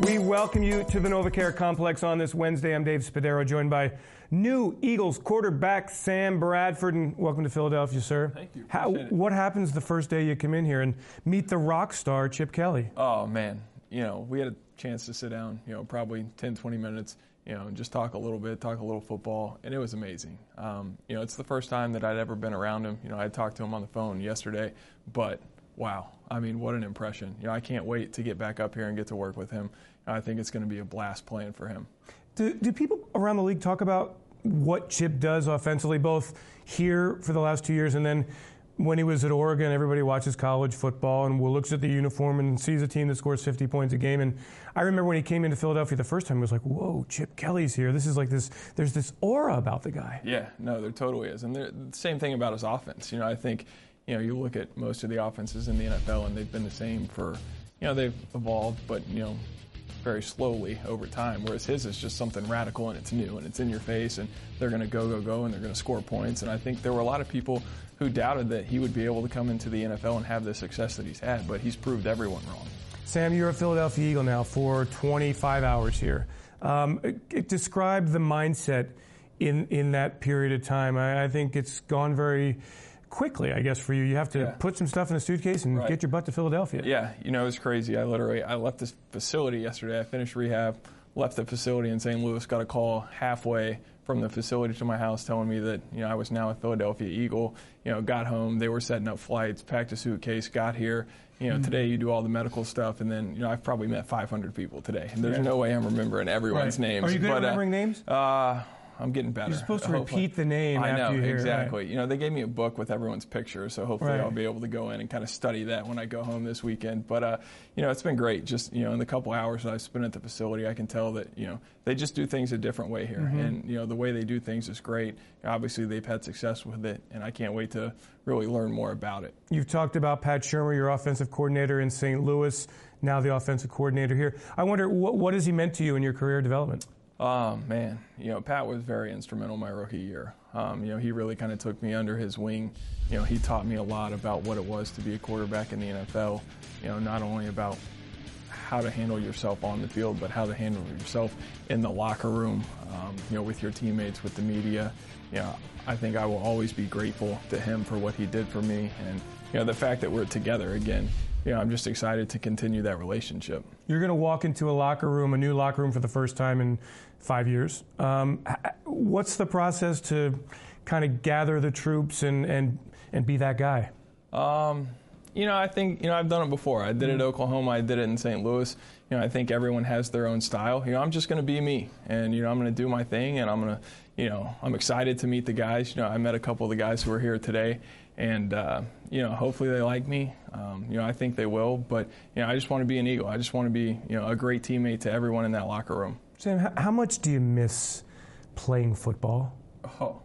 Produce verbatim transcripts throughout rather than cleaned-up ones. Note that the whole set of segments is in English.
We welcome you to the NovaCare Complex on this Wednesday. I'm Dave Spadaro, joined by new Eagles quarterback Sam Bradford. And welcome to Philadelphia, sir. Thank you. How, what happens the first day you come in here and meet the rock star, Chip Kelly? Oh, man. You know, we had a chance to sit down, you know, probably ten, twenty minutes, you know, and just talk a little bit, talk a little football, and it was amazing. Um, you know, it's the first time that I'd ever been around him. You know, I talked to him on the phone yesterday, but wow. I mean, what an impression. You know, I can't wait to get back up here and get to work with him. I think it's going to be a blast playing for him. Do, do people around the league talk about what Chip does offensively, both here for the last two years and then when he was at Oregon? Everybody watches college football and looks at the uniform and sees a team that scores fifty points a game. And I remember when he came into Philadelphia the first time, it was like, whoa, Chip Kelly's here. This is like this, there's this aura about the guy. Yeah, no, there totally is. And the same thing about his offense. You know, I think, you know, you look at most of the offenses in the N F L and they've been the same for, you know, they've evolved, but, you know, very slowly over time, whereas his is just something radical and it's new and it's in your face and they're going to go, go, go and they're going to score points. And I think there were a lot of people who doubted that he would be able to come into the N F L and have the success that he's had, but he's proved everyone wrong. Sam, you're a Philadelphia Eagle now for twenty-five hours here. Um, describe the mindset in, in that period of time. I, I think it's gone very quickly, I guess, for you. You have to yeah. put some stuff in a suitcase and right. get your butt to Philadelphia. Yeah, you know, it was crazy. I literally, I left this facility yesterday. I finished rehab, left the facility in Saint Louis, got a call halfway from the facility to my house telling me that, you know, I was now a Philadelphia Eagle. You know, got home, they were setting up flights, packed a suitcase, got here. You know, mm-hmm. today you do all the medical stuff, and then, you know, I've probably met five hundred people today. And there's yeah. no way I'm remembering everyone's right. names. Are you good but, at remembering uh, names? Uh, I'm getting better. You're supposed to hopefully. repeat the name I after know, you hear exactly. it. Right. You know, they gave me a book with everyone's pictures, so hopefully right. I'll be able to go in and kind of study that when I go home this weekend. But, uh, you know, it's been great. Just, you know, in the couple hours that I've spent at the facility, I can tell that, you know, they just do things a different way here. Mm-hmm. And, you know, the way they do things is great. Obviously, they've had success with it, and I can't wait to really learn more about it. You've talked about Pat Shurmur, your offensive coordinator in Saint Louis, now the offensive coordinator here. I wonder, what, what has he meant to you in your career development? Oh, man. You know, Pat was very instrumental my rookie year. Um, you know, he really kind of took me under his wing. You know, he taught me a lot about what it was to be a quarterback in the N F L. You know, not only about how to handle yourself on the field, but how to handle yourself in the locker room, um, you know, with your teammates, with the media. You know, I think I will always be grateful to him for what he did for me. And, you know, the fact that we're together again, you know, I'm just excited to continue that relationship. You're going to walk into a locker room, a new locker room for the first time in five years. Um, what's the process to kind of gather the troops and, and, and be that guy? Um, you know, I think, you know, I've done it before. I did it at Oklahoma. I did it in Saint Louis. You know, I think everyone has their own style. You know, I'm just going to be me. And, you know, I'm going to do my thing. And I'm going to, you know, I'm excited to meet the guys. You know, I met a couple of the guys who are here today. And, uh, you know, hopefully they like me. Um, you know, I think they will. But, you know, I just want to be an Eagle. I just want to be, you know, a great teammate to everyone in that locker room. Sam, how much do you miss playing football? Oh,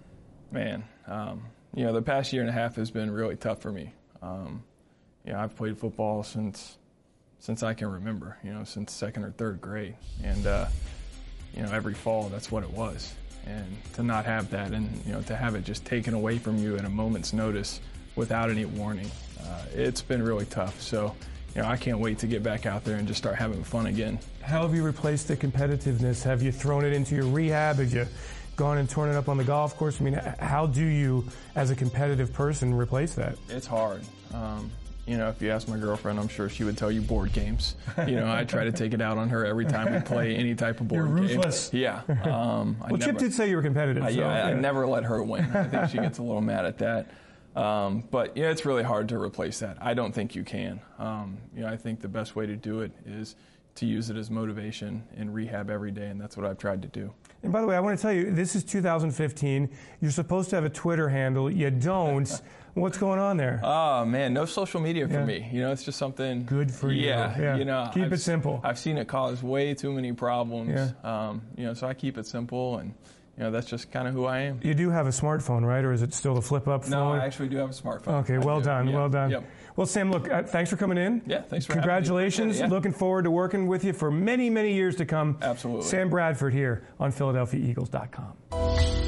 man. Um, you know, the past year and a half has been really tough for me. Um, you know, I've played football since since I can remember, you know, since second or third grade. And, uh, you know, every fall, that's what it was. And to not have that and, you know, to have it just taken away from you at a moment's notice without any warning, uh, it's been really tough. So, you know, I can't wait to get back out there and just start having fun again. How have you replaced the competitiveness? Have you thrown it into your rehab? Have you gone and torn it up on the golf course? I mean, how do you, as a competitive person, replace that? It's hard. Um, you know, if you ask my girlfriend, I'm sure she would tell you board games. You know, I try to take it out on her every time we play any type of board You're game. ruthless. Yeah. Um, well, I Chip never, did say you were competitive. I, so, yeah, I, yeah. I never let her win. I think she gets a little mad at that. Um, but, yeah, it's really hard to replace that. I don't think you can. Um, you know, I think the best way to do it is to use it as motivation in rehab every day, and that's what I've tried to do. And by the way, I want to tell you, this is two thousand fifteen. You're supposed to have a Twitter handle. You don't. What's going on there? Oh, man, no social media for yeah. me. You know, it's just something. Good for you. Yeah, yeah. you know. Keep I've, it simple. I've seen it cause way too many problems. Yeah. Um, you know, so I keep it simple, and, you know, that's just kind of who I am. You do have a smartphone, right? Or is it still the flip-up phone? No, I actually do have a smartphone. Okay, well done, yeah. well done. Yep. Well, Sam, look, uh, thanks for coming in. Yeah, thanks for Congratulations. having me. Yeah. Looking forward to working with you for many, many years to come. Absolutely. Sam Bradford here on Philadelphia Eagles dot com.